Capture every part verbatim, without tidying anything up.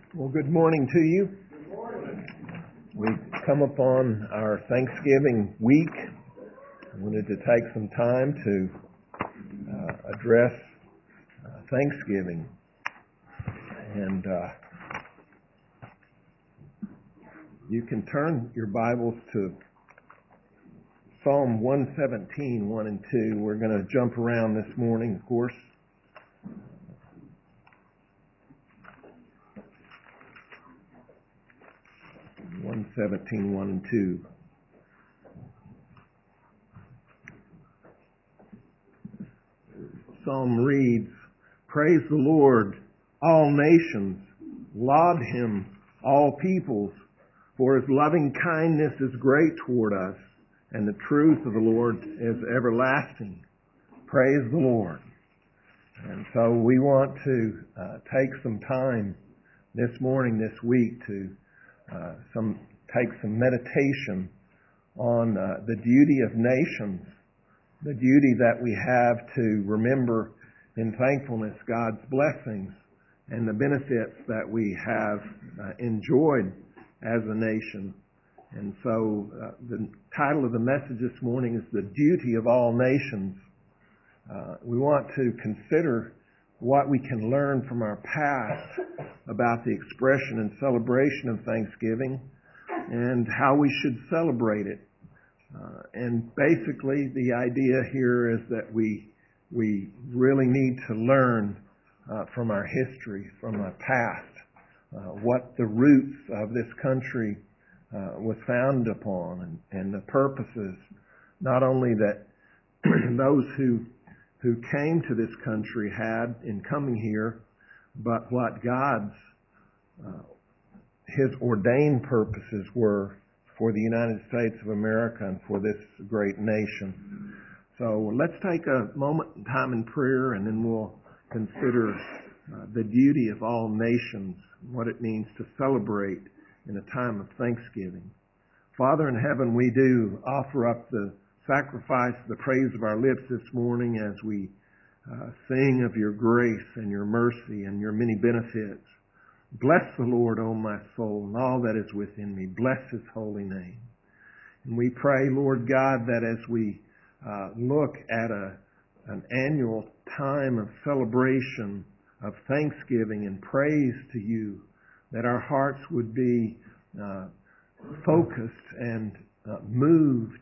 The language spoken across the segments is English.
Well, good morning to you. Good morning. We've come upon our Thanksgiving week. I wanted to take some time to uh, address uh, Thanksgiving. And uh, you can turn your Bibles to Psalm one seventeen, one and two. We're going to jump around this morning, of course. one seventeen, one and two. Psalm reads, "Praise the Lord, all nations. Laud him, all peoples. For his loving kindness is great toward us, and the truth of the Lord is everlasting." Praise the Lord. And so we want to uh, take some time this morning, this week, to Uh, some take some meditation on uh, the duty of nations, the duty that we have to remember in thankfulness God's blessings and the benefits that we have uh, enjoyed as a nation. And so uh, the title of the message this morning is The Duty of All Nations. Uh, we want to consider what we can learn from our past about the expression and celebration of Thanksgiving and how we should celebrate it. Uh, and basically the idea here is that we we really need to learn uh, from our history, from our past, uh, what the roots of this country uh, was founded upon and, and the purposes, not only that those who who came to this country had in coming here, but what God's, uh, His ordained purposes were for the United States of America and for this great nation. So let's take a moment in time in prayer, and then we'll consider uh, the duty of all nations, what it means to celebrate in a time of Thanksgiving. Father in heaven, we do offer up the sacrifice, the praise of our lips this morning as we uh, sing of your grace and your mercy and your many benefits. Bless the Lord, O my soul, and all that is within me. Bless his holy name. And we pray, Lord God, that as we uh, look at a, an annual time of celebration, of thanksgiving and praise to you, that our hearts would be uh, focused and uh, moved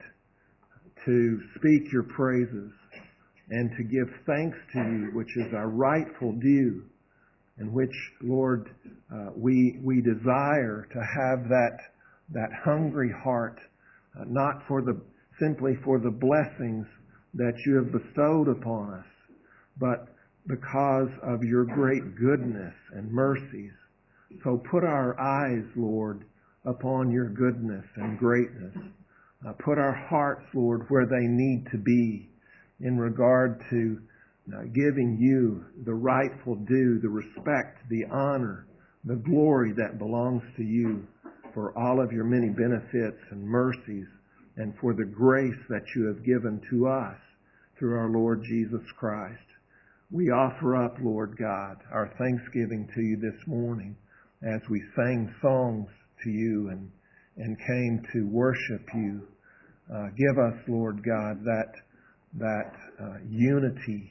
to speak your praises and to give thanks to you, which is our rightful due, and which, Lord, uh, we we desire to have that that hungry heart, uh, not for the simply for the blessings that you have bestowed upon us, but because of your great goodness and mercies. So put our eyes, Lord, upon your goodness and greatness. Uh, put our hearts, Lord, where they need to be in regard to uh, giving you the rightful due, the respect, the honor, the glory that belongs to you for all of your many benefits and mercies and for the grace that you have given to us through our Lord Jesus Christ. We offer up, Lord God, our thanksgiving to you this morning as we sang songs to you and and came to worship you. Uh, give us, Lord God, that that uh, unity.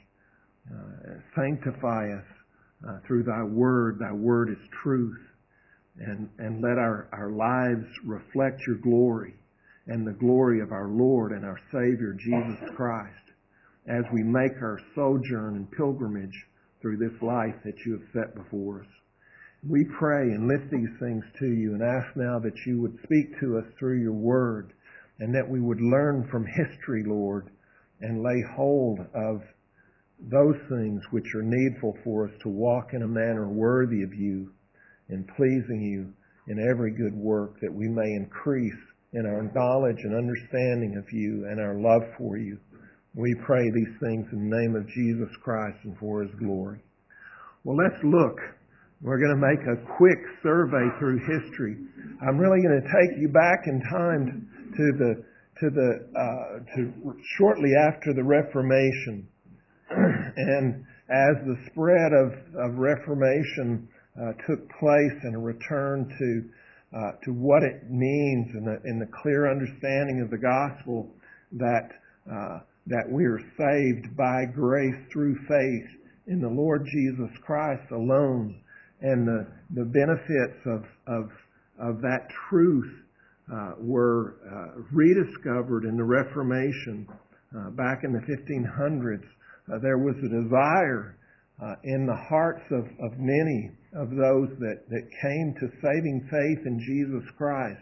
Uh, sanctify us uh, through thy word. Thy word is truth. And, and let our, our lives reflect your glory and the glory of our Lord and our Savior, Jesus Christ, as we make our sojourn and pilgrimage through this life that you have set before us. We pray and lift these things to you and ask now that you would speak to us through your word and that we would learn from history, Lord, and lay hold of those things which are needful for us to walk in a manner worthy of you and pleasing you in every good work, that we may increase in our knowledge and understanding of you and our love for you. We pray these things in the name of Jesus Christ and for his glory. Well, let's look. We're going to make a quick survey through history. I'm really going to take you back in time to the to the uh, to shortly after the Reformation, and as the spread of, of Reformation uh, took place and a return to uh, to what it means in the, in the clear understanding of the gospel that uh, that we are saved by grace through faith in the Lord Jesus Christ alone, and the the benefits of of of that truth uh, were uh, rediscovered in the Reformation uh, back in the fifteen hundreds. Uh, there was a desire uh, in the hearts of, of many of those that, that came to saving faith in Jesus Christ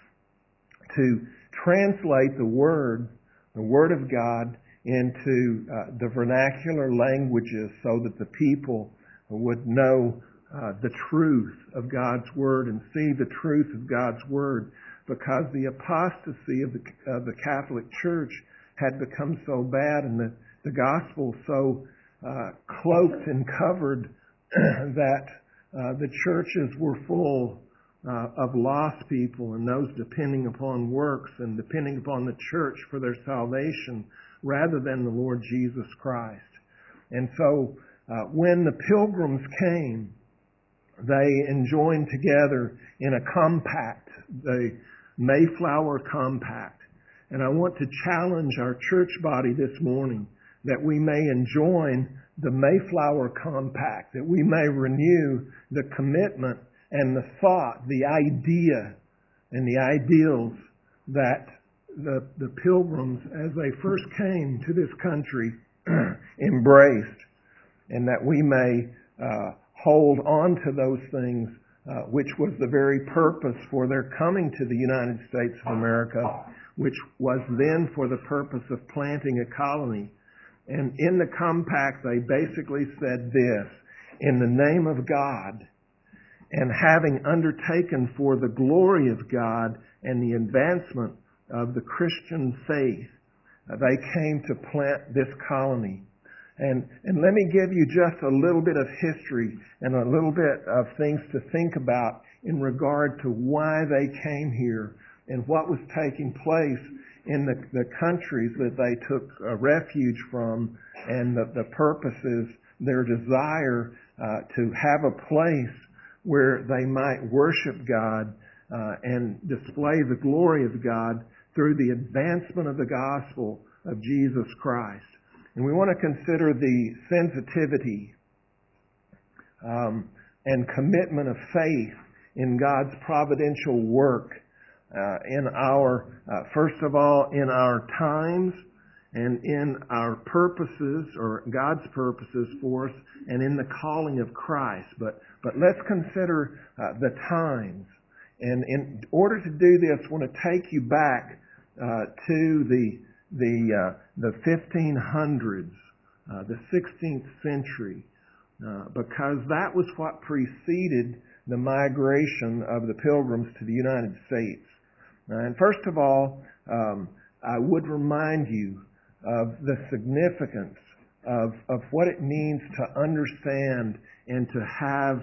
to translate the Word, the Word of God, into uh, the vernacular languages so that the people would know uh, the truth of God's Word and see the truth of God's Word, because the apostasy of the, of the Catholic Church had become so bad and the, the gospel so uh, cloaked and covered that uh, the churches were full uh, of lost people and those depending upon works and depending upon the church for their salvation rather than the Lord Jesus Christ. And so uh, when the Pilgrims came, they enjoined together in a compact, the Mayflower Compact. And I want to challenge our church body this morning that we may enjoin the Mayflower Compact, that we may renew the commitment and the thought, the idea and the ideals that the, the Pilgrims, as they first came to this country, embraced, and that we may uh, hold on to those things, uh, which was the very purpose for their coming to the United States of America, which was then for the purpose of planting a colony. And in the compact, they basically said this: in the name of God, and having undertaken for the glory of God and the advancement of the Christian faith, they came to plant this colony. And, and let me give you just a little bit of history and a little bit of things to think about in regard to why they came here and what was taking place in the, the countries that they took uh, refuge from, and the, the purposes, their desire uh, to have a place where they might worship God uh, and display the glory of God through the advancement of the gospel of Jesus Christ. And we want to consider the sensitivity um, and commitment of faith in God's providential work uh, in our, uh, first of all, in our times and in our purposes, or God's purposes for us, and in the calling of Christ. But but let's consider uh, the times. And in order to do this, I want to take you back uh, to the the uh, the fifteen hundreds, uh, the sixteenth century, uh, because that was what preceded the migration of the Pilgrims to the United States. Uh, and first of all, um, I would remind you of the significance of of what it means to understand and to have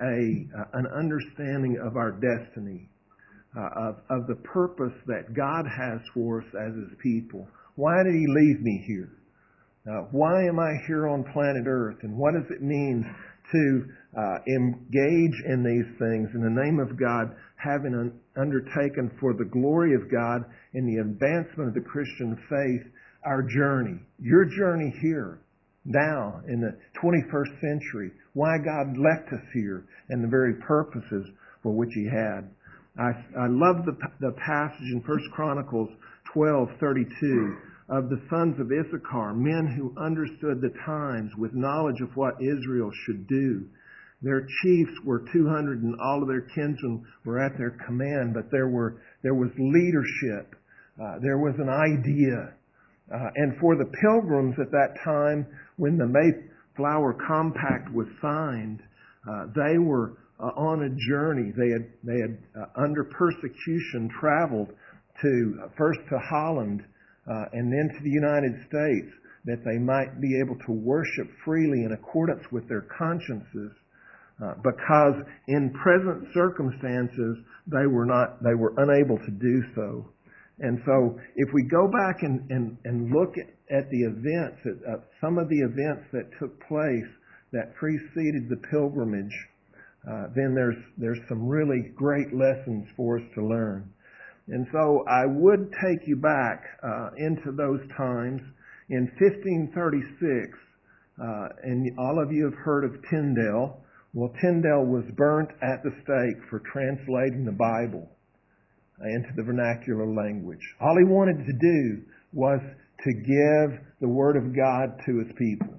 a uh, an understanding of our destiny, uh, of of the purpose that God has for us as His people. Why did He leave me here? Uh, why am I here on planet Earth? And what does it mean to uh, engage in these things in the name of God, having un- undertaken for the glory of God in the advancement of the Christian faith, our journey, your journey here, now in the twenty-first century, why God left us here and the very purposes for which He had. I, I love the, the passage in First Chronicles twelve thirty-two of the sons of Issachar, men who understood the times with knowledge of what Israel should do. Their chiefs were two hundred, and all of their kinsmen were at their command, but there were there was leadership. Uh, there was an idea. Uh, and for the Pilgrims at that time, when the Mayflower Compact was signed, uh, they were uh, on a journey. They had they had uh, under persecution traveled to uh, first to Holland uh, and then to the United States, that they might be able to worship freely in accordance with their consciences, uh, because in present circumstances they were not they were unable to do so. And so if we go back and, and, and look at, at the events, at uh, some of the events that took place that preceded the pilgrimage, uh, then there's there's some really great lessons for us to learn. And so I would take you back uh, into those times. In fifteen thirty-six, uh, and all of you have heard of Tyndale. Well, Tyndale was burnt at the stake for translating the Bible into the vernacular language. All he wanted to do was to give the Word of God to his people.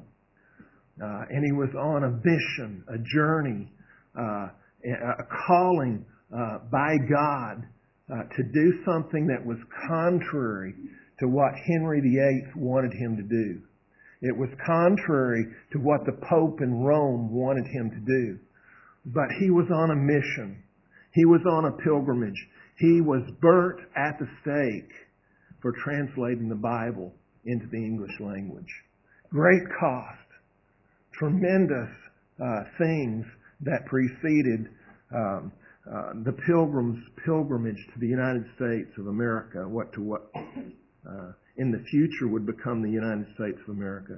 Uh, and he was on a mission, a journey, uh, a calling uh, by God uh, to do something that was contrary to what Henry the Eighth wanted him to do. It was contrary to what the Pope in Rome wanted him to do. But he was on a mission. He was on a pilgrimage. He was burnt at the stake for translating the Bible into the English language. Great cost. Tremendous uh, things that preceded um, uh, the Pilgrim's pilgrimage to the United States of America, what to what uh, in the future would become the United States of America.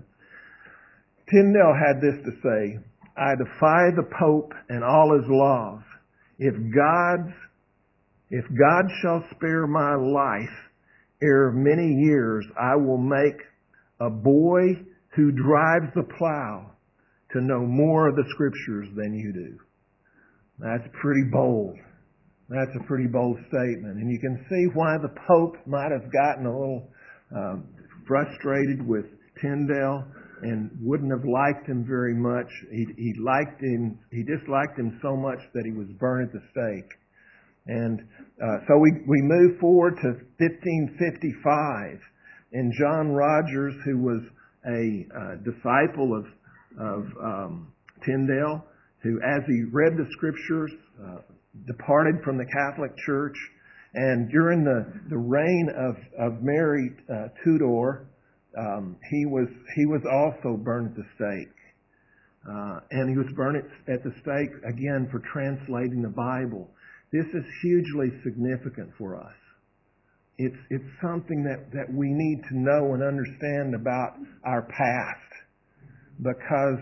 Tyndale had this to say, "I defy the Pope and all his laws. If God's If God shall spare my life, ere many years I will make a boy who drives the plow to know more of the Scriptures than you do." That's pretty bold. That's a pretty bold statement. And you can see why the Pope might have gotten a little um, frustrated with Tyndale and wouldn't have liked him very much. He, he liked him, he disliked him so much that he was burned at the stake. And uh, so we, we move forward to fifteen fifty-five, and John Rogers, who was a uh, disciple of, of um, Tyndale, who, as he read the Scriptures, uh, departed from the Catholic Church, and during the, the reign of, of Mary uh, Tudor, um, he was he was also burned at the stake. Uh, and he was burned at, at the stake, again, for translating the Bible. This is hugely significant for us. It's it's something that, that we need to know and understand about our past, because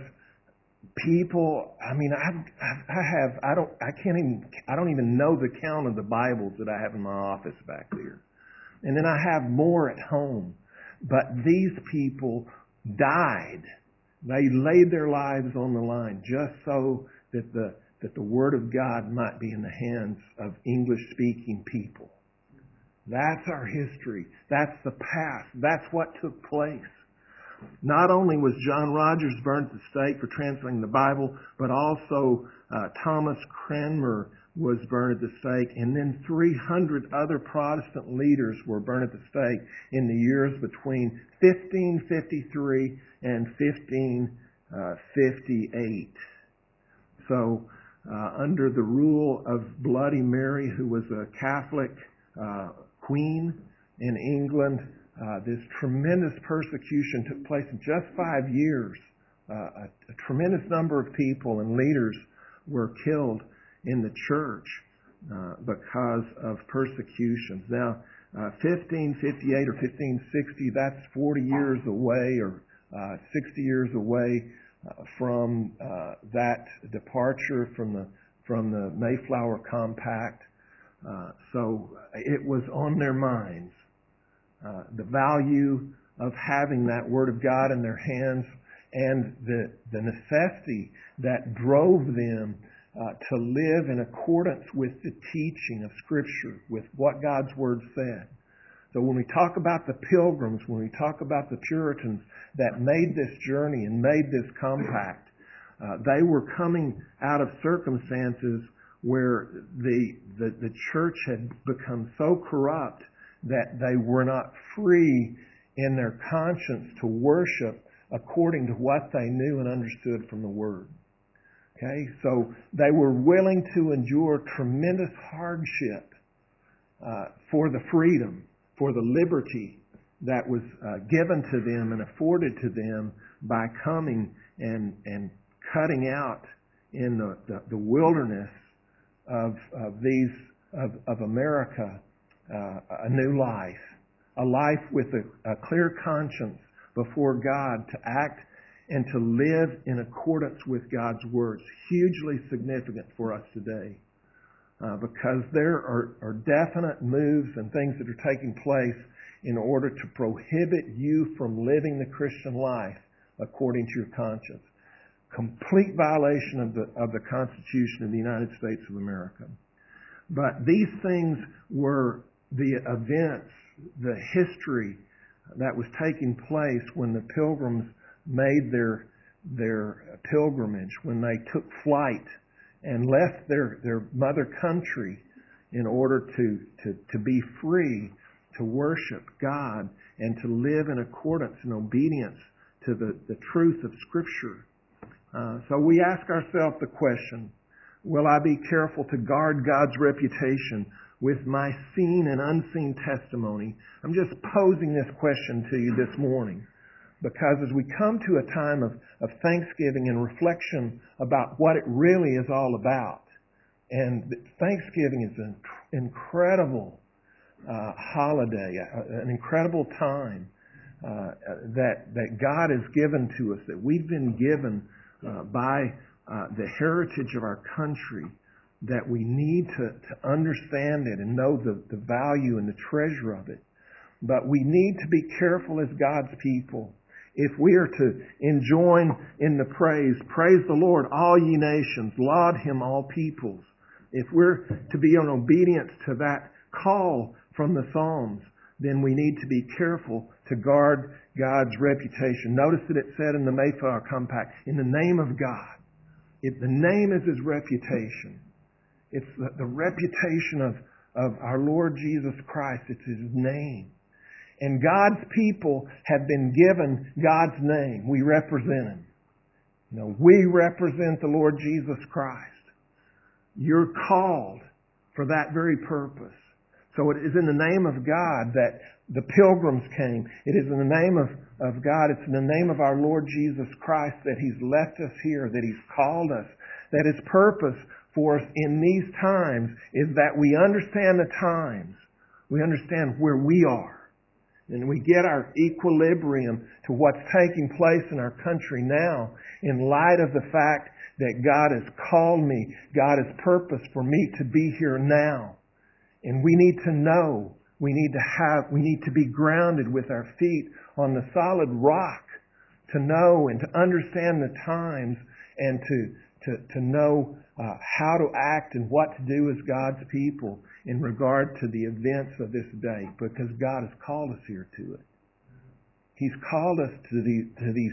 people, I mean, I I have I don't I can't even I don't even know the count of the Bibles that I have in my office back there, and then I have more at home. But these people died. They laid their lives on the line just so that the that the Word of God might be in the hands of English-speaking people. That's our history. That's the past. That's what took place. Not only was John Rogers burned at the stake for translating the Bible, but also uh, Thomas Cranmer was burned at the stake, and then three hundred other Protestant leaders were burned at the stake in the years between fifteen fifty-three and fifteen fifty-eight. So, uh, under the rule of Bloody Mary, who was a Catholic uh, queen in England, uh, this tremendous persecution took place in just five years. Uh, a, a tremendous number of people and leaders were killed in the church uh, because of persecutions. Now, uh, fifteen fifty-eight or fifteen sixty, that's forty years away, or uh, sixty years away uh, from uh, that departure from the from the Mayflower Compact. Uh, so it was on their minds. Uh, the value of having that Word of God in their hands, and the the necessity that drove them uh, to live in accordance with the teaching of Scripture, with what God's Word said. So when we talk about the Pilgrims, when we talk about the Puritans that made this journey and made this compact, uh, they were coming out of circumstances where the, the the church had become so corrupt that they were not free in their conscience to worship according to what they knew and understood from the Word. Okay, so they were willing to endure tremendous hardship uh, for the freedom, for the liberty that was uh, given to them and afforded to them by coming and and cutting out in the, the, the wilderness of, of these of, of America uh, a new life, a life with a, a clear conscience before God to act and to live in accordance with God's Word. It's hugely significant for us today uh, because there are, are definite moves and things that are taking place in order to prohibit you from living the Christian life according to your conscience. Complete violation of the, of the Constitution of the United States of America. But these things were the events, the history that was taking place when the pilgrims made their their pilgrimage, when they took flight and left their, their mother country in order to, to, to be free, to worship God, and to live in accordance and obedience to the, the truth of Scripture. Uh, so we ask ourselves the question, will I be careful to guard God's reputation with my seen and unseen testimony? I'm just posing this question to you this morning because as we come to a time of, of thanksgiving and reflection about what it really is all about, and Thanksgiving is an incredible uh, holiday, an incredible time uh, that, that God has given to us, that we've been given uh, by uh, the heritage of our country, that we need to, to understand it and know the, the value and the treasure of it. But we need to be careful as God's people. If we are to enjoin in the praise, praise the Lord, all ye nations, laud Him, all peoples. If we're to be in obedience to that call from the Psalms, then we need to be careful to guard God's reputation. Notice that it said in the Mayflower Compact, in the name of God. If the name is His reputation. It's the, the reputation of, of our Lord Jesus Christ. It's His name. And God's people have been given God's name. We represent Him. You know, we represent the Lord Jesus Christ. You're called for that very purpose. So it is in the name of God that the pilgrims came. It is in the name of, of God. It's in the name of our Lord Jesus Christ that He's left us here, that He's called us, that His purpose for us in these times is that we understand the times. We understand where we are. And we get our equilibrium to what's taking place in our country now in light of the fact that God has called me, God has purposed for me to be here now. And we need to know, we need to have, we need to be grounded with our feet on the solid rock to know and to understand the times and to to, to know uh, how to act and what to do as God's people in regard to the events of this day, because God has called us here to it. He's called us to, the, to these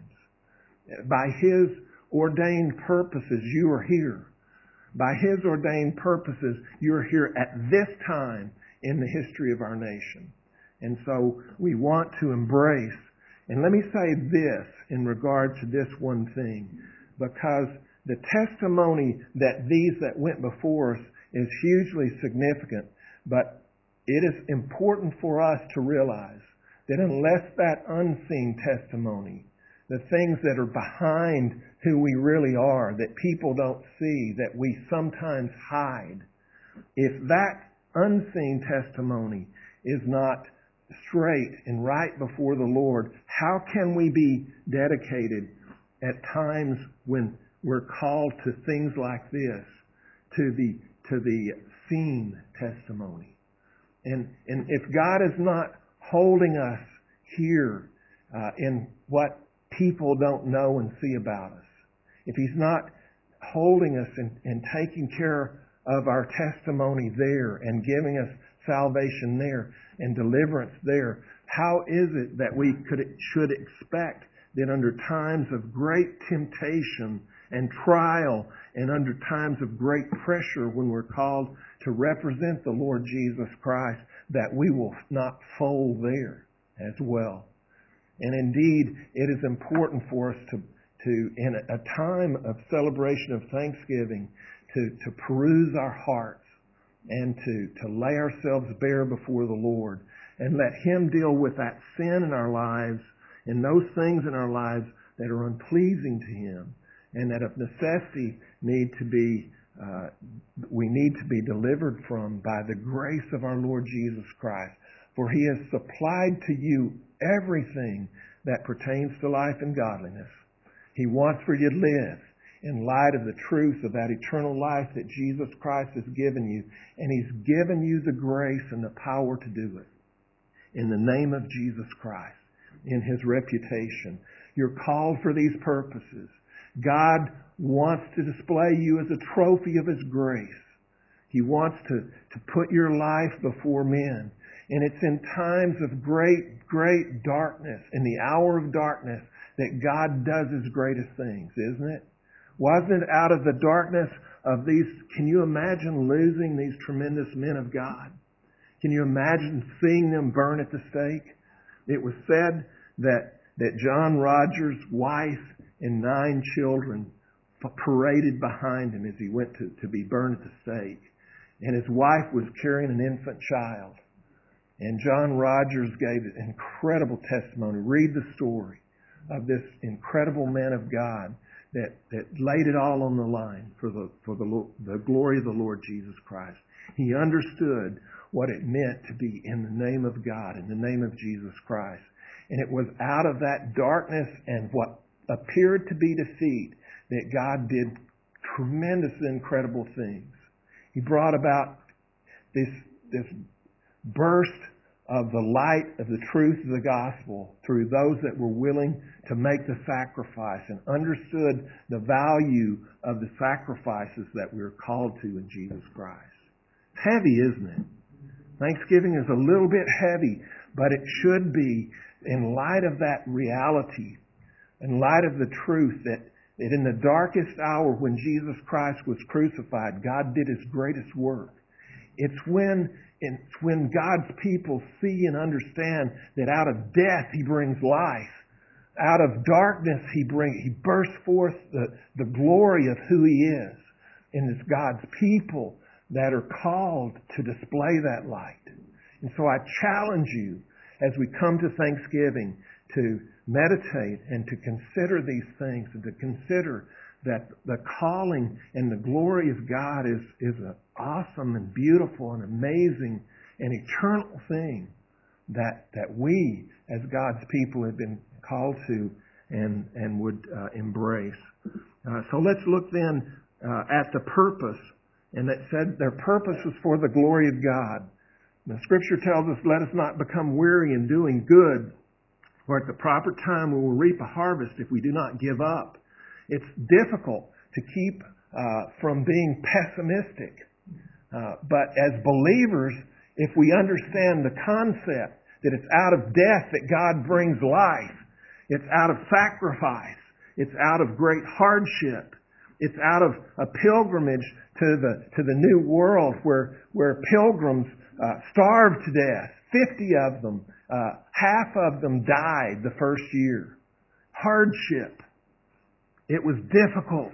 times. By His ordained purposes, you are here. By His ordained purposes, you're here at this time in the history of our nation. And so we want to embrace, and let me say this in regard to this one thing, because the testimony that these that went before us is hugely significant, but it is important for us to realize that unless that unseen testimony, the things that are behind who we really are, that people don't see, that we sometimes hide, if that unseen testimony is not straight and right before the Lord, how can we be dedicated at times when we're called to things like this, to the to the seen testimony? And and if God is not holding us here uh, in what people don't know and see about us, if He's not holding us and, and taking care of our testimony there and giving us salvation there and deliverance there, how is it that we could should expect that under times of great temptation and trial and under times of great pressure when we're called to represent the Lord Jesus Christ, that we will not fold there as well? And indeed, it is important for us to, to in a time of celebration of Thanksgiving, to, to peruse our hearts and to, to lay ourselves bare before the Lord and let Him deal with that sin in our lives and those things in our lives that are unpleasing to Him and that of necessity need to be, uh, we need to be delivered from by the grace of our Lord Jesus Christ. For He has supplied to you everything that pertains to life and godliness He wants for you to live in light of the truth of that eternal life that Jesus Christ has given you. And He's given you the grace and the power to do it. In the name of Jesus Christ, in His reputation. You're called for these purposes. God wants to display you as a trophy of His grace. He wants to, to put your life before men. And it's in times of great, great darkness, in the hour of darkness, that God does His greatest things, isn't it? Wasn't it out of the darkness of these, can you imagine losing these tremendous men of God? Can you imagine seeing them burn at the stake? It was said that, that John Rogers' wife and nine children paraded behind him as he went to, to be burned at the stake. And his wife was carrying an infant child. And John Rogers gave incredible testimony. Read the story of this incredible man of God that, that laid it all on the line for the for the, the glory of the Lord Jesus Christ. He understood what it meant to be in the name of God, in the name of Jesus Christ. And it was out of that darkness and what appeared to be defeat that God did tremendous, incredible things. He brought about this, this burst of the light of the truth of the gospel through those that were willing to make the sacrifice and understood the value of the sacrifices that we are called to in Jesus Christ. It's heavy, isn't it? Thanksgiving is a little bit heavy, but it should be in light of that reality, in light of the truth that, that in the darkest hour when Jesus Christ was crucified, God did His greatest work. It's when, it's when God's people see and understand that out of death He brings life. Out of darkness He brings, He bursts forth the, the glory of who He is. And it's God's people that are called to display that light. And so I challenge you as we come to Thanksgiving to meditate and to consider these things and to consider that the calling and the glory of God is, is an awesome and beautiful and amazing and eternal thing that, that we as God's people have been called to and, and would uh, embrace. Uh, so let's look then uh, at the purpose. And it said their purpose was for the glory of God. The Scripture tells us, let us not become weary in doing good, for at the proper time we will reap a harvest if we do not give up. It's difficult to keep uh, from being pessimistic. Uh, but as believers, if we understand the concept that it's out of death that God brings life, it's out of sacrifice, it's out of great hardship, it's out of a pilgrimage to the to the new world where where pilgrims uh, starved to death. Fifty of them, uh, half of them died the first year. Hardship. It was difficult,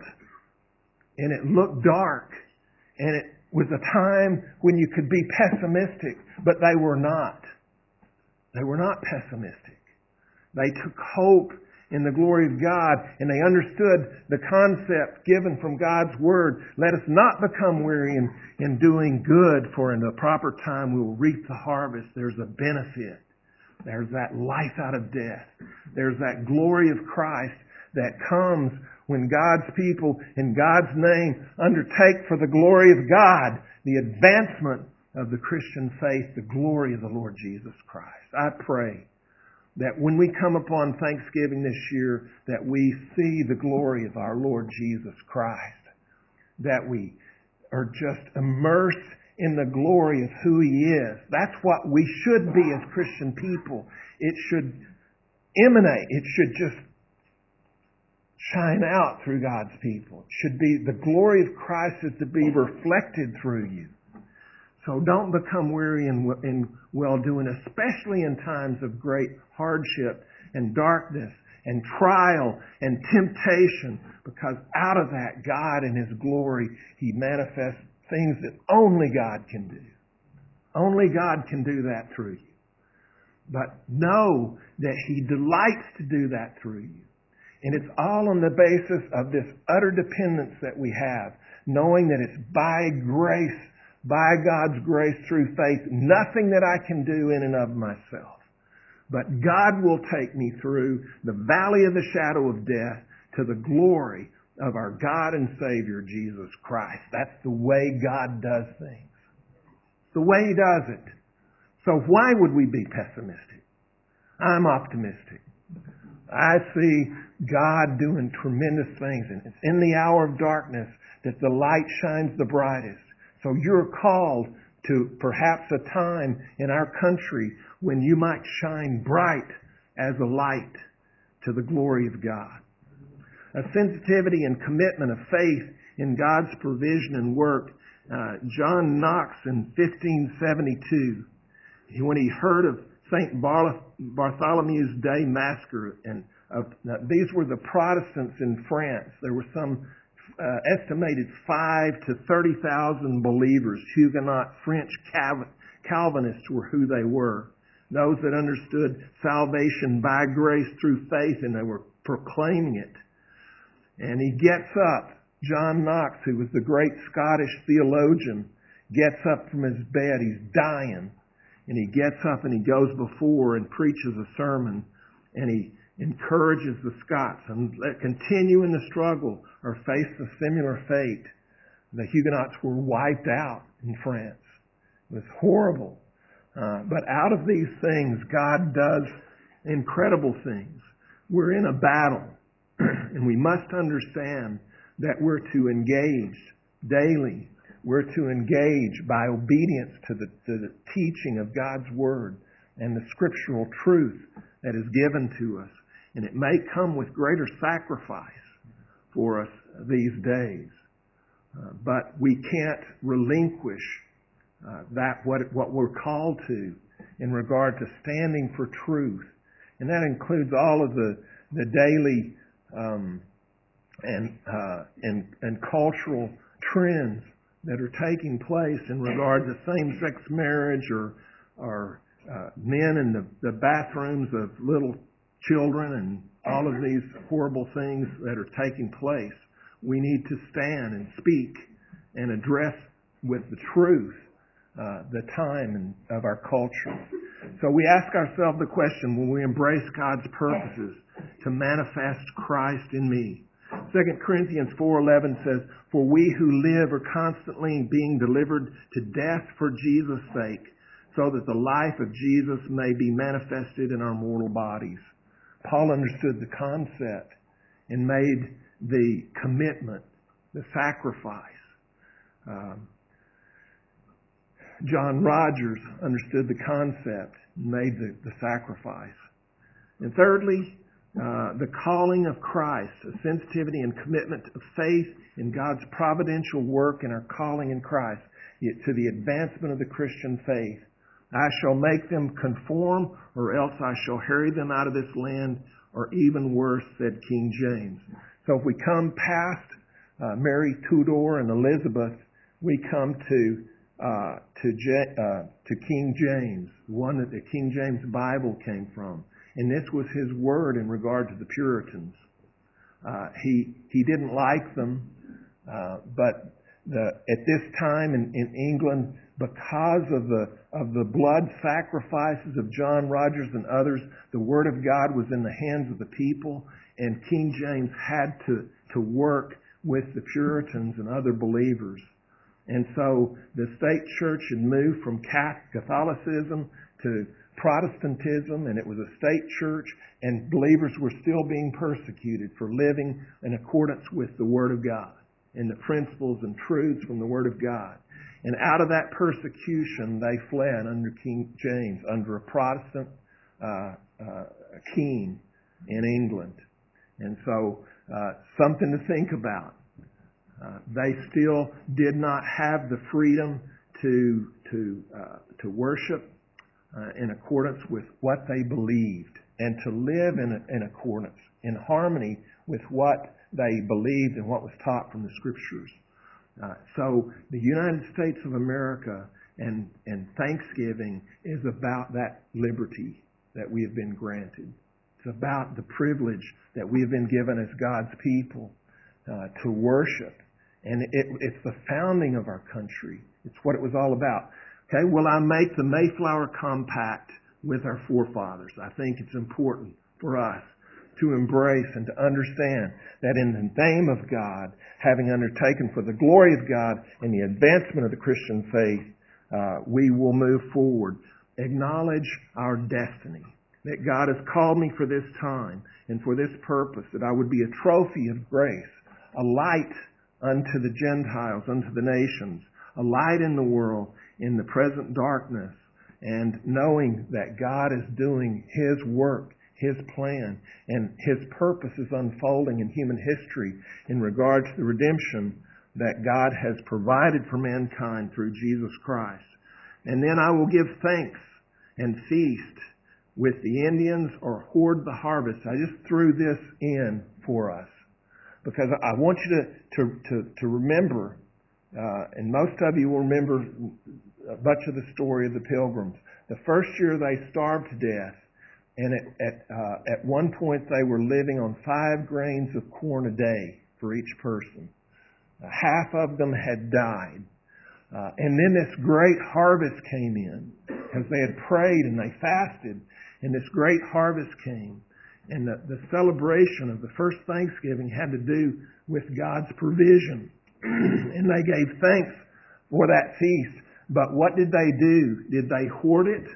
and it looked dark, and it was a time when you could be pessimistic, but they were not. They were not pessimistic. They took hope in the glory of God, and they understood the concept given from God's Word. Let us not become weary in, in doing good, for in the proper time we will reap the harvest. There's a benefit. There's that life out of death. There's that glory of Christ that comes when God's people in God's name undertake for the glory of God the advancement of the Christian faith, the glory of the Lord Jesus Christ. I pray that when we come upon Thanksgiving this year, that we see the glory of our Lord Jesus Christ. That we are just immersed in the glory of who He is. That's what we should be as Christian people. It should emanate. It should just shine out through God's people. It should be the glory of Christ is to be reflected through you. So don't become weary in, in well-doing, especially in times of great hardship and darkness and trial and temptation, because out of that, God in His glory, He manifests things that only God can do. Only God can do that through you. But know that He delights to do that through you. And it's all on the basis of this utter dependence that we have, knowing that it's by grace, by God's grace through faith, nothing that I can do in and of myself. But God will take me through the valley of the shadow of death to the glory of our God and Savior, Jesus Christ. That's the way God does things. The way He does it. So why would we be pessimistic? I'm optimistic. I see God doing tremendous things, and it's in the hour of darkness that the light shines the brightest. So you're called to perhaps a time in our country when you might shine bright as a light to the glory of God. A sensitivity and commitment of faith in God's provision and work. Uh, John Knox in fifteen seventy-two, when he heard of Saint Bartholomew's Day Massacre, and uh, these were the Protestants in France. There were some uh, estimated five to thirty thousand believers. Huguenot French Calvinists were who they were. Those that understood salvation by grace through faith, and they were proclaiming it. And he gets up, John Knox, who was the great Scottish theologian, gets up from his bed. He's dying. And he gets up and he goes before and preaches a sermon. And he encourages the Scots and let continue in the struggle or face a similar fate. The Huguenots were wiped out in France. It was horrible. Uh, but out of these things, God does incredible things. We're in a battle. And we must understand that we're to engage daily. We're to engage by obedience to the, to the teaching of God's Word and the scriptural truth that is given to us. And it may come with greater sacrifice for us these days. Uh, but we can't relinquish uh, that what, what we're called to in regard to standing for truth. And that includes all of the, the daily um, and, uh, and, and cultural trends that are taking place in regard to same-sex marriage or, or uh, men in the, the bathrooms of little children and all of these horrible things that are taking place. We need to stand and speak and address with the truth uh, the time and, of our culture. So we ask ourselves the question, will we embrace God's purposes to manifest Christ in me? Second Corinthians four eleven says, for we who live are constantly being delivered to death for Jesus' sake, so that the life of Jesus may be manifested in our mortal bodies. Paul understood the concept and made the commitment, the sacrifice. Um, John Rogers understood the concept and made the, the sacrifice. And thirdly, Uh, the calling of Christ, a sensitivity and commitment of faith in God's providential work and our calling in Christ to the advancement of the Christian faith. I shall make them conform, or else I shall harry them out of this land, or even worse, said King James. So if we come past uh, Mary Tudor and Elizabeth, we come to uh, to, J- uh, to King James, one that the King James Bible came from. And this was his word in regard to the Puritans. Uh, he he didn't like them, uh, but the, at this time in, in England, because of the of the blood sacrifices of John Rogers and others, the word of God was in the hands of the people, and King James had to to work with the Puritans and other believers. And so the state church had moved from Catholicism to Protestantism, and it was a state church, and believers were still being persecuted for living in accordance with the Word of God and the principles and truths from the Word of God. And out of that persecution, they fled under King James, under a Protestant uh, uh, king in England. And so, uh, something to think about. Uh, they still did not have the freedom to to uh, to worship Uh, in accordance with what they believed, and to live in, in accordance, in harmony with what they believed and what was taught from the Scriptures. Uh, so the United States of America and, and Thanksgiving is about that liberty that we have been granted. It's about the privilege that we have been given as God's people uh, to worship. And it, it's the founding of our country. It's what it was all about. Okay, will I make the Mayflower Compact with our forefathers? I think it's important for us to embrace and to understand that in the name of God, having undertaken for the glory of God and the advancement of the Christian faith, uh, we will move forward. Acknowledge our destiny, that God has called me for this time and for this purpose, that I would be a trophy of grace, a light unto the Gentiles, unto the nations, a light in the world in the present darkness, and knowing that God is doing His work, His plan, and His purpose is unfolding in human history in regard to the redemption that God has provided for mankind through Jesus Christ. And then I will give thanks and feast with the Indians or hoard the harvest. I just threw this in for us because I want you to, to, to, to remember, uh, and most of you will remember much of the story of the Pilgrims. The first year they starved to death, and at, at, uh, at one point they were living on five grains of corn a day for each person. Uh, half of them had died. Uh, and then this great harvest came in because they had prayed and they fasted, and this great harvest came. And the, the celebration of the first Thanksgiving had to do with God's provision. And they gave thanks for that feast. But what did they do? Did they hoard it?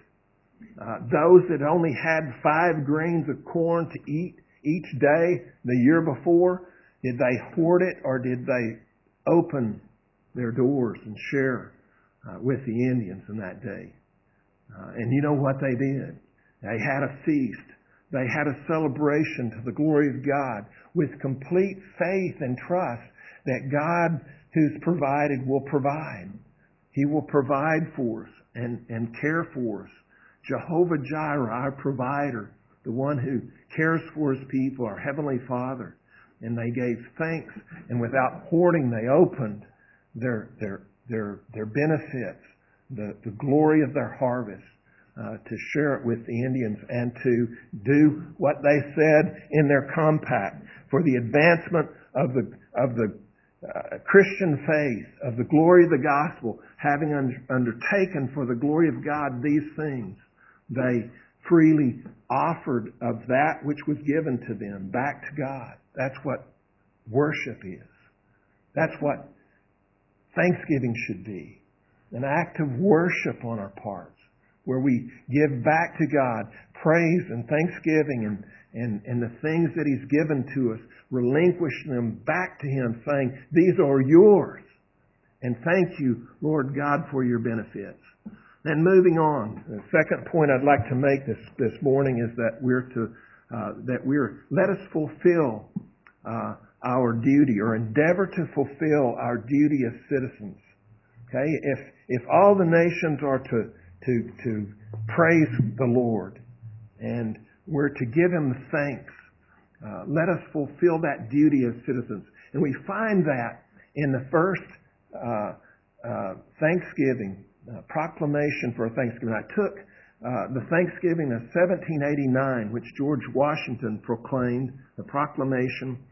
Uh, those that only had five grains of corn to eat each day the year before, did they hoard it, or did they open their doors and share uh, with the Indians in that day? Uh, and you know what they did? They had a feast. They had a celebration to the glory of God with complete faith and trust that God, who's provided, will provide. He will provide for us and, and care for us. Jehovah Jireh, our provider, the one who cares for His people, our Heavenly Father. And they gave thanks, and without hoarding, they opened their their their their benefits, the, the glory of their harvest, uh, to share it with the Indians and to do what they said in their compact for the advancement of the of the uh, Christian faith, of the glory of the gospel, having un- undertaken for the glory of God these things. They freely offered of that which was given to them back to God. That's what worship is. That's what Thanksgiving should be. An act of worship on our parts, where we give back to God praise and thanksgiving and, and, and the things that He's given to us, relinquish them back to Him, saying, these are yours. And thank you, Lord God, for your benefits. Then moving on, the second point I'd like to make this, this morning is that we're to, uh, that we're, let us fulfill uh, our duty, or endeavor to fulfill our duty as citizens. Okay? If, if all the nations are to, to, to praise the Lord and we're to give Him thanks, uh, let us fulfill that duty as citizens. And we find that in the first uh, uh, Thanksgiving, Uh, proclamation for a Thanksgiving. I took uh, the Thanksgiving of seventeen eighty-nine, which George Washington proclaimed, the proclamation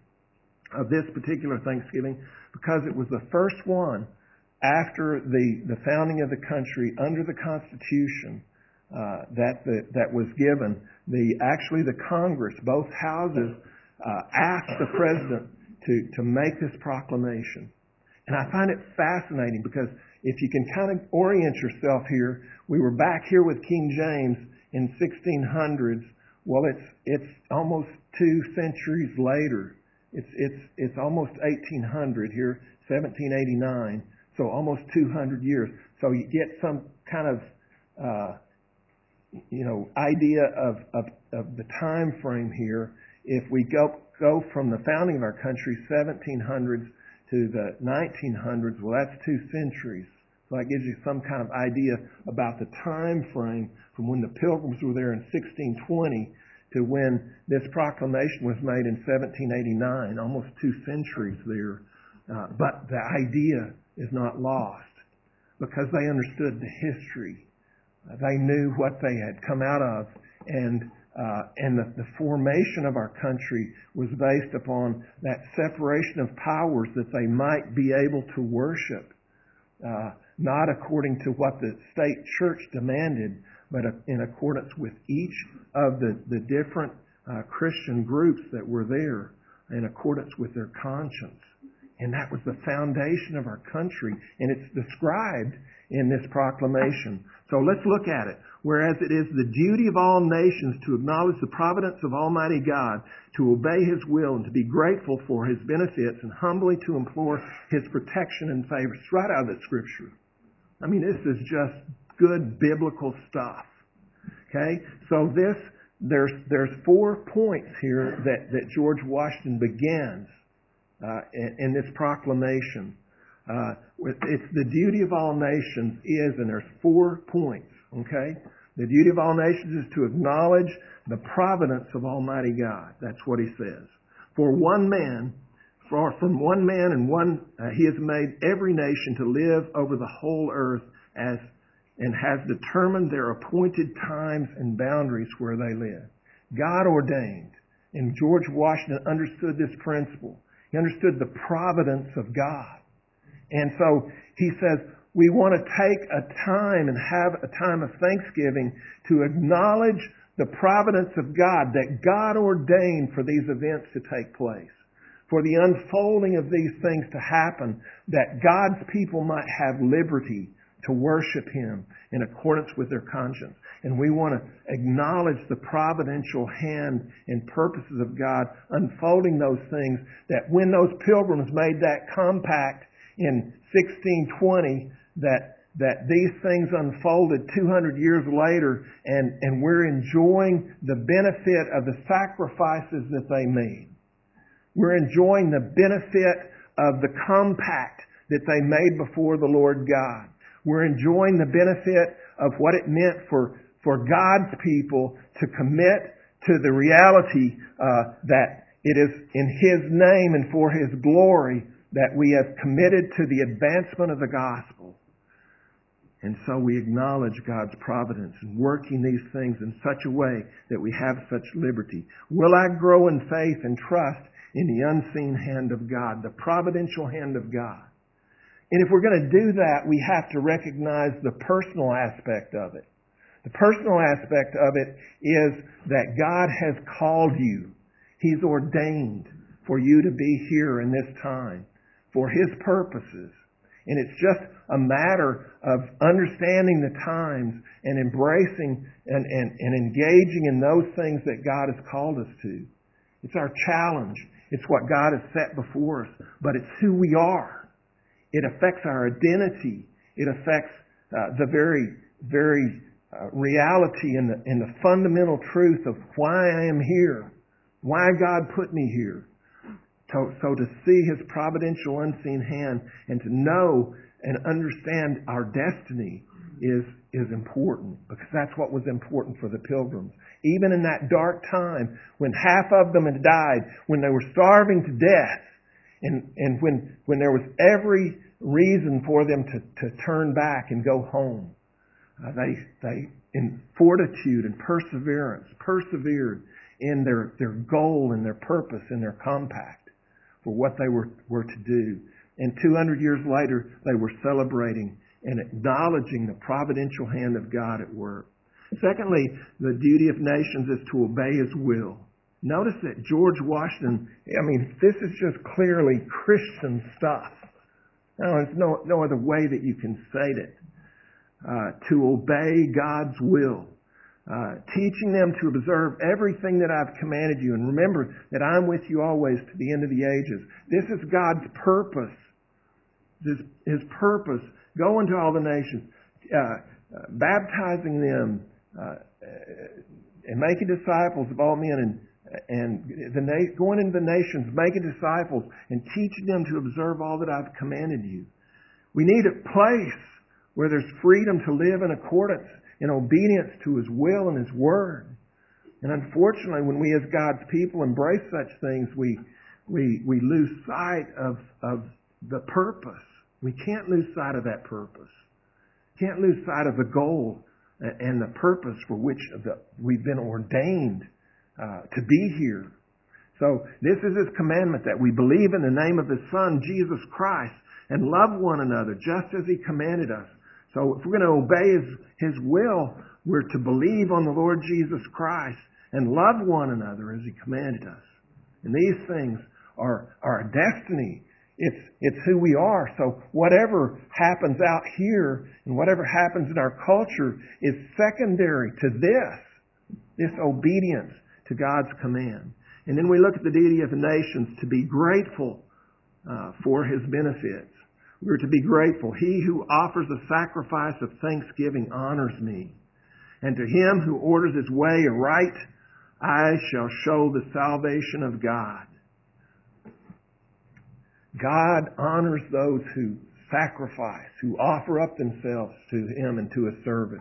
of this particular Thanksgiving, because it was the first one after the, the founding of the country under the Constitution uh, that the, that was given. The actually the Congress, both houses, uh, asked the president to to make this proclamation, and I find it fascinating because if you can kind of orient yourself here, we were back here with King James in sixteen hundreds. Well, it's it's almost two centuries later. It's it's it's almost eighteen hundred here, seventeen eighty-nine. So almost two hundred years. So you get some kind of uh, you know idea of, of of the time frame here. If we go go from the founding of our country, seventeen hundreds, to the nineteen hundreds, well, that's two centuries. So that gives you some kind of idea about the time frame from when the Pilgrims were there in sixteen twenty to when this proclamation was made in seventeen eighty-nine, almost two centuries there. Uh, but the idea is not lost because they understood the history. Uh, they knew what they had come out of, and Uh, and the, the formation of our country was based upon that separation of powers, that they might be able to worship, uh, not according to what the state church demanded, but in accordance with each of the, the different uh, Christian groups that were there in accordance with their conscience. And that was the foundation of our country. And it's described in this proclamation. So let's look at it. Whereas it is the duty of all nations to acknowledge the providence of Almighty God, to obey His will, and to be grateful for His benefits, and humbly to implore His protection and favor. It's right out of the Scripture. I mean, this is just good biblical stuff. Okay? So this, there's, there's four points here that, that George Washington begins uh, in, in this proclamation. Uh, it's the duty of all nations is, and there's four points, okay? The duty of all nations is to acknowledge the providence of Almighty God. That's what he says. For one man, for from one man and one, uh, he has made every nation to live over the whole earth as, and has determined their appointed times and boundaries where they live. God ordained, and George Washington understood this principle. He understood the providence of God. And so he says, we want to take a time and have a time of thanksgiving to acknowledge the providence of God, that God ordained for these events to take place, for the unfolding of these things to happen, that God's people might have liberty to worship Him in accordance with their conscience. And we want to acknowledge the providential hand and purposes of God unfolding those things, that when those pilgrims made that compact in sixteen twenty, that that these things unfolded two hundred years later, and, and we're enjoying the benefit of the sacrifices that they made. We're enjoying the benefit of the compact that they made before the Lord God. We're enjoying the benefit of what it meant for, for God's people to commit to the reality uh, that it is in His name and for His glory that we have committed to the advancement of the gospel. And so we acknowledge God's providence in working these things in such a way that we have such liberty. Will I grow in faith and trust in the unseen hand of God, the providential hand of God? And if we're going to do that, we have to recognize the personal aspect of it. The personal aspect of it is that God has called you. He's ordained for you to be here in this time for His purposes. And it's just a matter of understanding the times and embracing and, and, and engaging in those things that God has called us to. It's our challenge. It's what God has set before us. But it's who we are. It affects our identity. It affects uh, the very, very uh, reality and the, and the fundamental truth of why I am here, why God put me here. So, so to see His providential unseen hand and to know and understand our destiny is, is important, because that's what was important for the pilgrims. Even in that dark time when half of them had died, when they were starving to death, and, and when, when there was every reason for them to, to turn back and go home, uh, they, they, in fortitude and perseverance, persevered in their, their goal and their purpose and their compact for what they were, were to do. And two hundred years later, they were celebrating and acknowledging the providential hand of God at work. Secondly, the duty of nations is to obey His will. Notice that George Washington, I mean, this is just clearly Christian stuff. Now, there's no, no other way that you can say it. Uh, to obey God's will. Uh, teaching them to observe everything that I've commanded you. And remember that I'm with you always to the end of the ages. This is God's purpose. His, his purpose. Go into all the nations, uh, uh, baptizing them, uh, and making disciples of all men, and and the na- going into the nations, making disciples, and teaching them to observe all that I've commanded you. We need a place where there's freedom to live in accordance, in obedience to His will and His word. And unfortunately, when we as God's people embrace such things, we we we lose sight of of the purpose. We can't lose sight of that purpose. Can't lose sight of the goal and the purpose for which the, we've been ordained uh, to be here. So this is His commandment, that we believe in the name of His Son, Jesus Christ, and love one another just as He commanded us. So if we're going to obey His, His will, we're to believe on the Lord Jesus Christ and love one another as He commanded us. And these things are our destiny. It's, it's who we are. So whatever happens out here and whatever happens in our culture is secondary to this, this obedience to God's command. And then we look at the deity of the nations to be grateful uh, for His benefits. We're to be grateful. He who offers a sacrifice of thanksgiving honors me. And to him who orders his way aright, I shall show the salvation of God. God honors those who sacrifice, who offer up themselves to Him and to His service.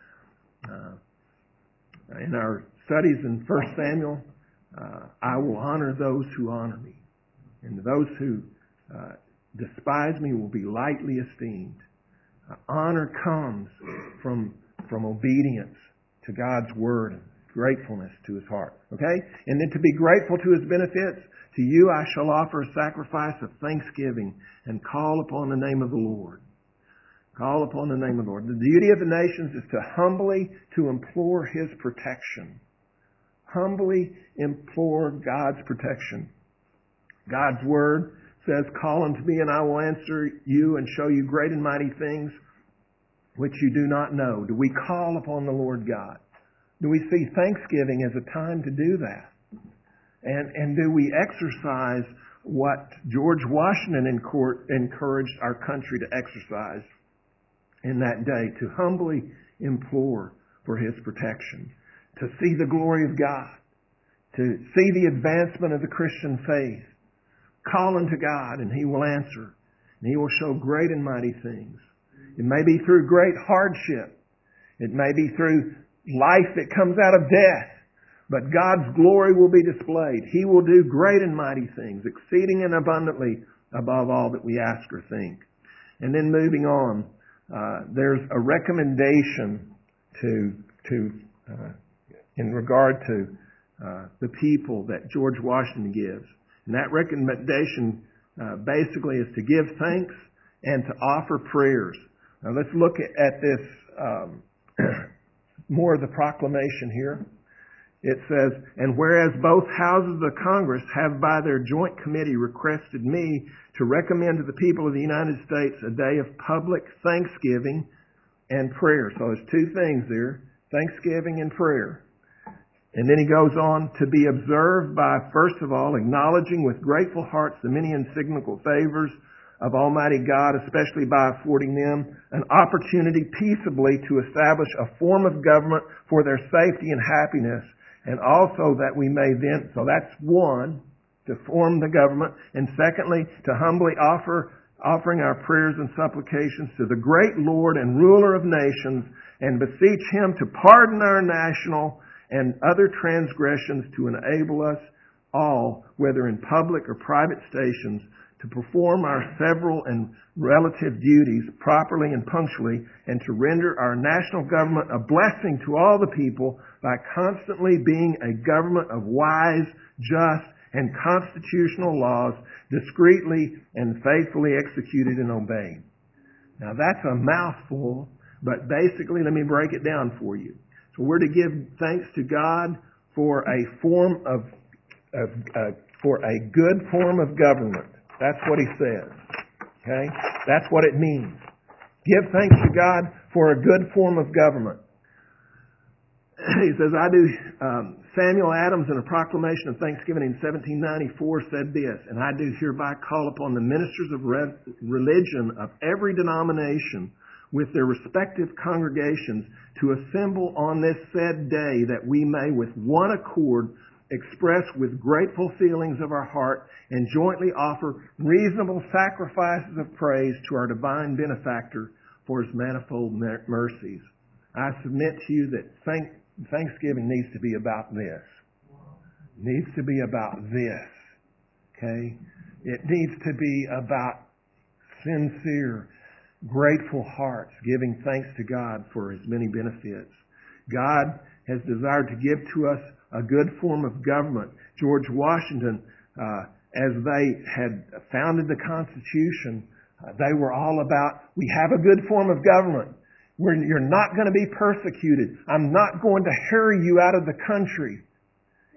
Uh, in our studies in First Samuel, uh, I will honor those who honor me, and those who uh, despise me will be lightly esteemed. Uh, honor comes from from obedience to God's Word and gratefulness to His heart. Okay? And then to be grateful to His benefits, to you I shall offer a sacrifice of thanksgiving and call upon the name of the Lord. Call upon the name of the Lord. The duty of the nations is to humbly to implore His protection. Humbly implore God's protection. God's Word says, call unto me and I will answer you and show you great and mighty things which you do not know. Do we call upon the Lord God? Do we see Thanksgiving as a time to do that? And, and do we exercise what George Washington encouraged our country to exercise in that day, to humbly implore for His protection, to see the glory of God, to see the advancement of the Christian faith? Call unto God and He will answer, and He will show great and mighty things. It may be through great hardship. It may be through life that comes out of death. But God's glory will be displayed. He will do great and mighty things, exceeding and abundantly above all that we ask or think. And then moving on, uh, there's a recommendation to, to uh, in regard to uh, the people that George Washington gives. And that recommendation uh, basically is to give thanks and to offer prayers. Now let's look at this, um, more of the proclamation here. It says, and whereas both houses of the Congress have by their joint committee requested me to recommend to the people of the United States a day of public thanksgiving and prayer. So there's two things there, thanksgiving and prayer. And then he goes on to be observed by, first of all, acknowledging with grateful hearts the many insignificant favors of Almighty God, especially by affording them an opportunity peaceably to establish a form of government for their safety and happiness, and also that we may then, so that's one, to form the government, and secondly, to humbly offer, offering our prayers and supplications to the great Lord and ruler of nations, and beseech Him to pardon our national and other transgressions, to enable us all, whether in public or private stations, to perform our several and relative duties properly and punctually, and to render our national government a blessing to all the people by constantly being a government of wise, just, and constitutional laws, discreetly and faithfully executed and obeyed. Now that's a mouthful, but basically let me break it down for you. So we're to give thanks to God for a form of, of uh, for a good form of government. That's what he says. Okay? That's what it means. Give thanks to God for a good form of government. He says, I do, um, Samuel Adams in a proclamation of Thanksgiving in seventeen ninety-four said this, and I do hereby call upon the ministers of re- religion of every denomination with their respective congregations to assemble on this said day, that we may with one accord express with grateful feelings of our heart and jointly offer reasonable sacrifices of praise to our divine benefactor for His manifold mercies. I submit to you that thank, Thanksgiving needs to be about this. It needs to be about this. Okay? It needs to be about sincere, grateful hearts giving thanks to God for His many benefits. God has desired to give to us a good form of government. George Washington, uh, as they had founded the Constitution, uh, they were all about, we have a good form of government. We're, you're not going to be persecuted. I'm not going to harry you out of the country.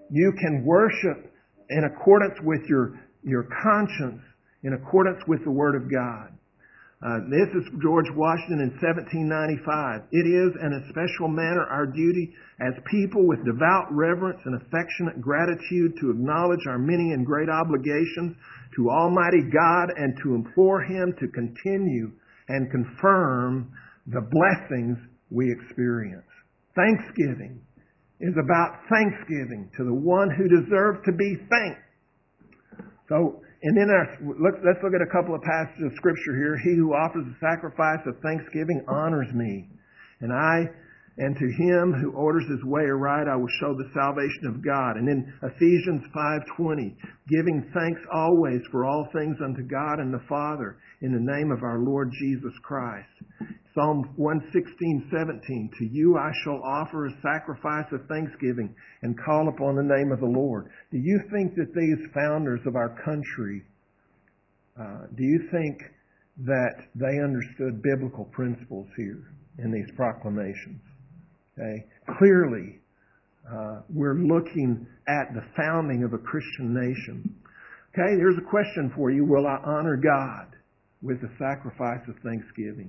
You can worship in accordance with your, your conscience, in accordance with the Word of God. Uh, this is George Washington in seventeen ninety-five. It is in a special manner our duty as people with devout reverence and affectionate gratitude to acknowledge our many and great obligations to Almighty God and to implore Him to continue and confirm the blessings we experience. Thanksgiving is about thanksgiving to the one who deserves to be thanked. So, and then our, let's, let's look at a couple of passages of Scripture here. He who offers a sacrifice of thanksgiving honors me. And I, and to him who orders his way aright, I will show the salvation of God. And then Ephesians five twenty, giving thanks always for all things unto God and the Father in the name of our Lord Jesus Christ. Psalm one sixteen, seventeen, to you I shall offer a sacrifice of thanksgiving and call upon the name of the Lord. Do you think that these founders of our country, uh, do you think that they understood biblical principles here in these proclamations? Okay. Clearly, uh, we're looking at the founding of a Christian nation. Okay, here's a question for you. Will I honor God with the sacrifice of thanksgiving?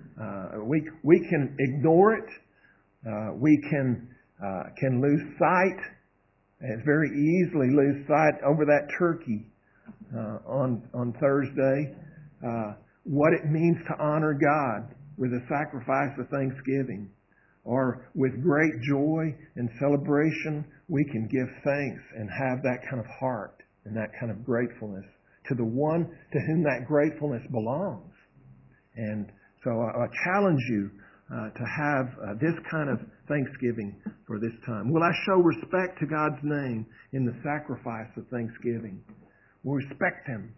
Uh, we we can ignore it. Uh, we can uh, can lose sight, and very easily lose sight over that turkey uh, on on Thursday. Uh, what it means to honor God with a sacrifice of thanksgiving, or with great joy and celebration, we can give thanks and have that kind of heart and that kind of gratefulness to the one to whom that gratefulness belongs. And so I, I challenge you uh, to have uh, this kind of thanksgiving for this time. Will I show respect to God's name in the sacrifice of thanksgiving? We'll respect Him.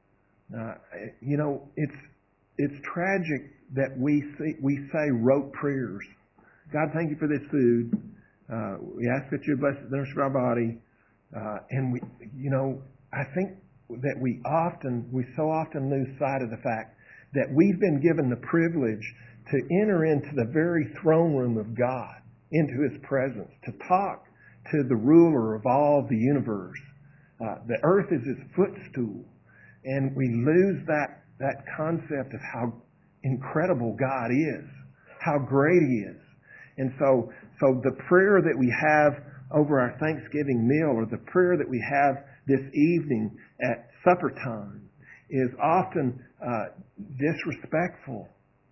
Uh, you know, it's it's tragic that we see, we say rote prayers. God, thank you for this food. Uh, we ask that you bless the nourishment of our body. Uh, and we, you know, I think that we often, we so often lose sight of the fact that we've been given the privilege to enter into the very throne room of God, into His presence, to talk to the ruler of all the universe. Uh, the earth is His footstool. And we lose that, that concept of how incredible God is, how great He is. And so, so the prayer that we have over our Thanksgiving meal, or the prayer that we have this evening at supper time, is often uh, disrespectful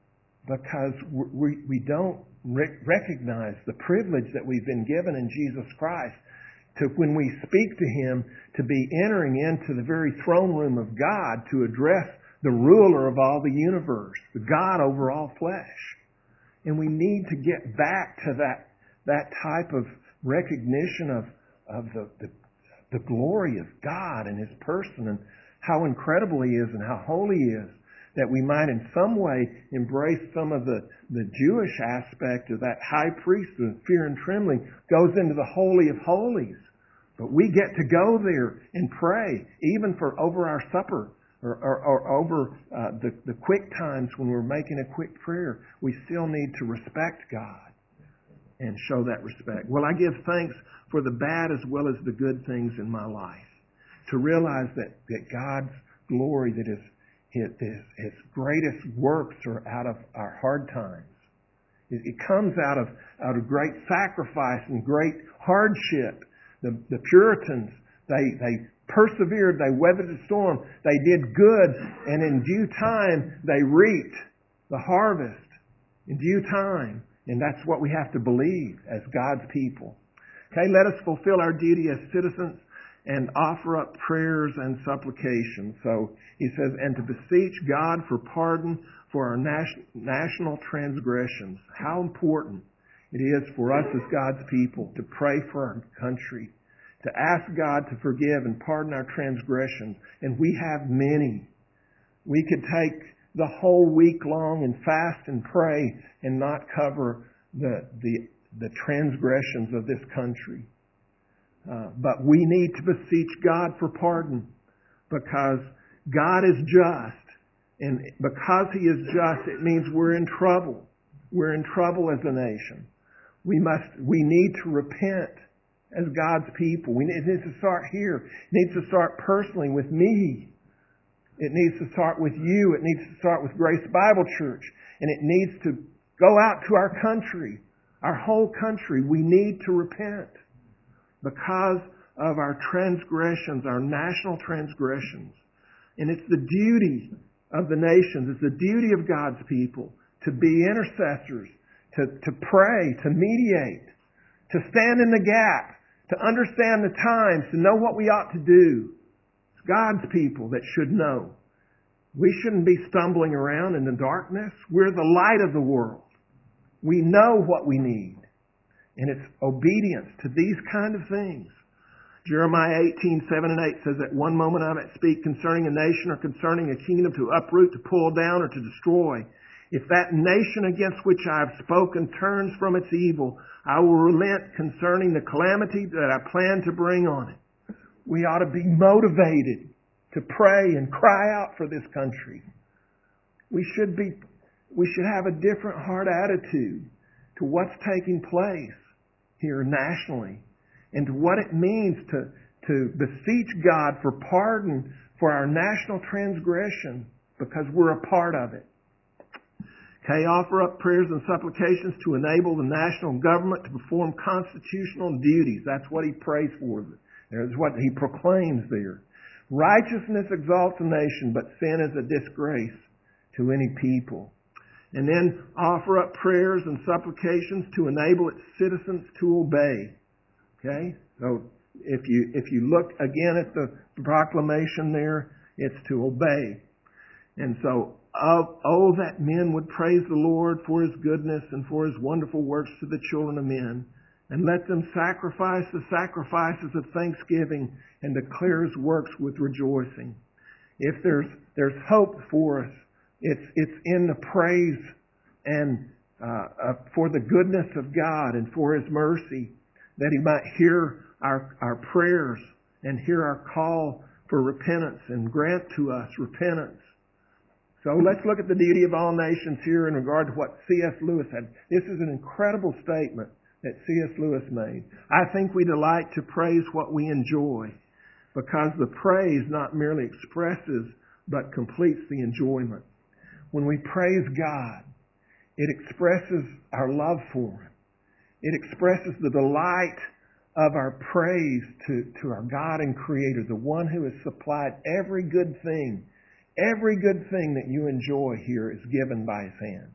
because we, we don't re- recognize the privilege that we've been given in Jesus Christ to, when we speak to Him, to be entering into the very throne room of God to address the ruler of all the universe, the God over all flesh. And we need to get back to that that type of recognition of of the, the the glory of God and His person and how incredible He is and how holy He is, that we might in some way embrace some of the, the Jewish aspect of that high priest with fear and trembling goes into the Holy of Holies. But we get to go there and pray, even for over our supper. Or, or, or over uh, the, the quick times when we're making a quick prayer, we still need to respect God and show that respect. Well, I give thanks for the bad as well as the good things in my life. To realize that, that God's glory, that His, His, His greatest works are out of our hard times. It, it comes out of, out of great sacrifice and great hardship. The, the Puritans, they, they persevered, they weathered the storm, they did good, and in due time they reaped the harvest in due time. And that's what we have to believe as God's people. Okay, let us fulfill our duty as citizens and offer up prayers and supplications. So he says, and to beseech God for pardon for our nas- national transgressions. How important it is for us as God's people to pray for our country, to ask God to forgive and pardon our transgressions. And we have many. We could take the whole week long and fast and pray and not cover the the, the transgressions of this country. Uh, but we need to beseech God for pardon because God is just. And because He is just, it means we're in trouble. We're in trouble as a nation. We must, we need to repent as God's people. We need, it needs to start here. It needs to start personally with me. It needs to start with you. It needs to start with Grace Bible Church. And it needs to go out to our country, our whole country. We need to repent because of our transgressions, our national transgressions. And it's the duty of the nations, it's the duty of God's people to be intercessors, to, to pray, to mediate, to stand in the gap, to understand the times, to know what we ought to do. It's God's people that should know. We shouldn't be stumbling around in the darkness. We're the light of the world. We know what we need. And it's obedience to these kind of things. Jeremiah eighteen, seven and eight says, "At one moment I might speak concerning a nation or concerning a kingdom to uproot, to pull down, or to destroy. If that nation against which I have spoken turns from its evil, I will relent concerning the calamity that I plan to bring on it." We ought to be motivated to pray and cry out for this country. We should be, we should have a different heart attitude to what's taking place here nationally, and to what it means to, to beseech God for pardon for our national transgression, because we're a part of it. Okay, offer up prayers and supplications to enable the national government to perform constitutional duties. That's what he prays for. That's what he proclaims there. Righteousness exalts a nation, but sin is a disgrace to any people. And then offer up prayers and supplications to enable its citizens to obey. Okay? So if you if you look again at the proclamation there, it's to obey. And so, oh, oh, that men would praise the Lord for His goodness and for His wonderful works to the children of men, and let them sacrifice the sacrifices of thanksgiving and declare His works with rejoicing. If there's there's hope for us, it's it's in the praise and uh, uh, for the goodness of God and for His mercy, that He might hear our our prayers and hear our call for repentance and grant to us repentance. So let's look at the duty of all nations here in regard to what C S Lewis had. This is an incredible statement that C S Lewis made. I think we delight to praise what we enjoy, because the praise not merely expresses but completes the enjoyment. When we praise God, it expresses our love for Him. It expresses the delight of our praise to, to our God and Creator, the one who has supplied every good thing. Every good thing that you enjoy here is given by His hand.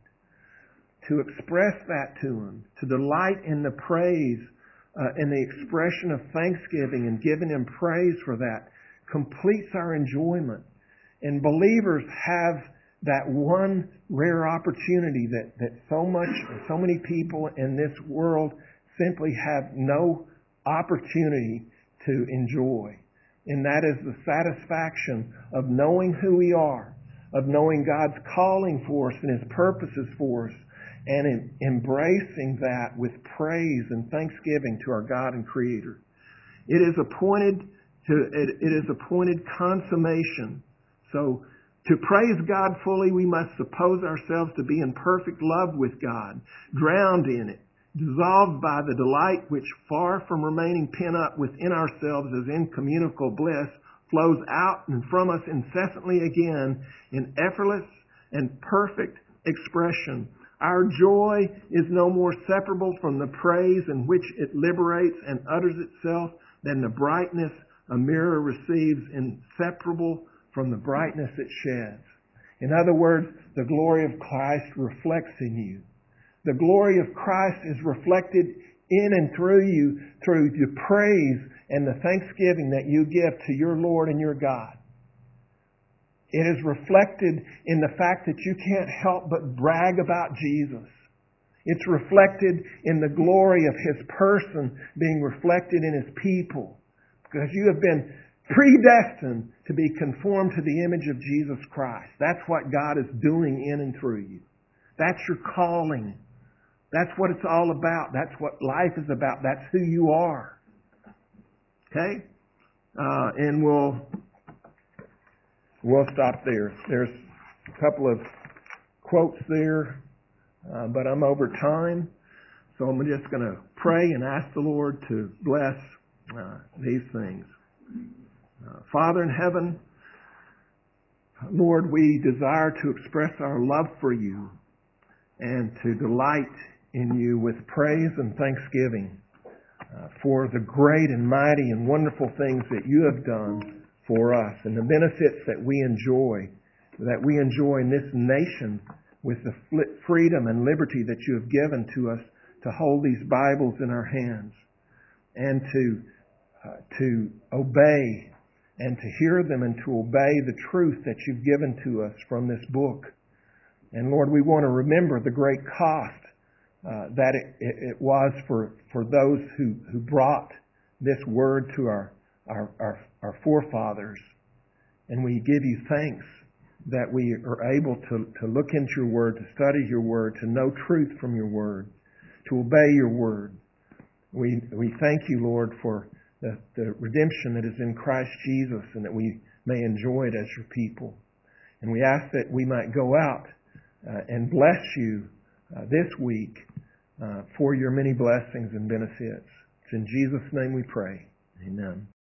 To express that to Him, to delight in the praise, uh, in the expression of thanksgiving and giving Him praise for that, completes our enjoyment. And believers have that one rare opportunity that, that so much, so many people in this world simply have no opportunity to enjoy. And that is the satisfaction of knowing who we are, of knowing God's calling for us and His purposes for us, and in embracing that with praise and thanksgiving to our God and Creator. It is appointed to it, it is appointed consummation. So to praise God fully, we must suppose ourselves to be in perfect love with God, drowned in it, dissolved by the delight which, far from remaining pent up within ourselves as incommunicable bliss, flows out and from us incessantly again in effortless and perfect expression. Our joy is no more separable from the praise in which it liberates and utters itself than the brightness a mirror receives, inseparable from the brightness it sheds. In other words, the glory of Christ reflects in you. The glory of Christ is reflected in and through you through the praise and the thanksgiving that you give to your Lord and your God. It is reflected in the fact that you can't help but brag about Jesus. It's reflected in the glory of His person being reflected in His people, because you have been predestined to be conformed to the image of Jesus Christ. That's what God is doing in and through you. That's your calling. That's what it's all about. That's what life is about. That's who you are. Okay? Uh, and we'll we'll stop there. There's a couple of quotes there, uh, but I'm over time. So I'm just going to pray and ask the Lord to bless uh, these things. Uh, Father in heaven, Lord, we desire to express our love for you and to delight in you with praise and thanksgiving uh, for the great and mighty and wonderful things that you have done for us and the benefits that we enjoy, that we enjoy in this nation with the freedom and liberty that you have given to us to hold these Bibles in our hands and to uh, to obey and to hear them and to obey the truth that you've given to us from this book. And Lord, we want to remember the great cost uh, that it, it, it was for, for those who, who brought this word to our, our, our, our forefathers. And we give you thanks that we are able to, to look into your word, to study your word, to know truth from your word, to obey your word. We, we thank you, Lord, for the, the redemption that is in Christ Jesus and that we may enjoy it as your people. And we ask that we might go out uh, and bless you uh, this week uh, for your many blessings and benefits. It's in Jesus' name we pray. Amen.